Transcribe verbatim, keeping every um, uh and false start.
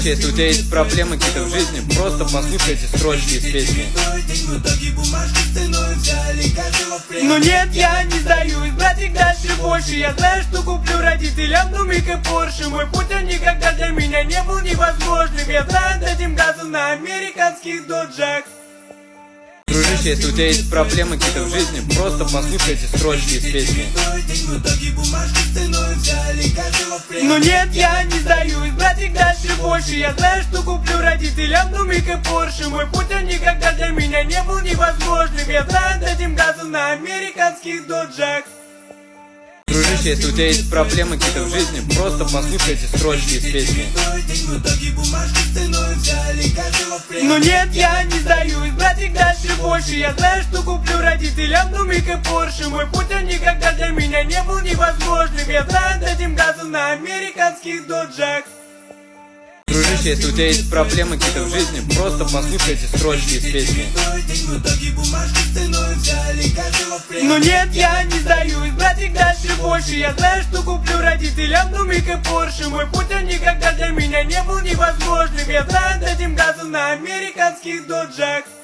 Дружище, если у тебя есть проблемы какие-то в жизни, просто послушай эти строчки из песни. Но нет, я не сдаюсь, братик, дальше больше. Я знаю, что куплю родителям Нумик и Порше. Мой путь, он никогда для меня не был невозможным. Я знаю, дадим газу на американских доджах. Дружище, если у тебя есть проблемы какие-то в жизни, просто послушай эти строчки из песни. Но нет, я не сдаюсь, братик, дальше больше. Я знаю, что куплю родителям Нумик и Порше. Мой путь, он никогда для меня не был невозможным. Я знаю, дадим газу на американских доджах. Дружище, если у тебя есть проблемы какие-то в жизни, просто послушай эти строчки из песни. Но нет, я не сдаюсь, братик, дальше больше. Я знаю, что куплю родителям Нумик и Порше. Мой путь, он никогда для меня не был невозможным. Я знаю, дадим газу на американских доджах. Дружище, если у тебя есть проблемы какие-то в жизни, просто послушай эти строчки из песни. Но нет, я не сдаюсь, братик, дальше больше. Я знаю, что куплю родителям Нумик и Порше. Мой путь, он никогда для меня не был невозможным. Я знаю, дадим газу на американских доджах.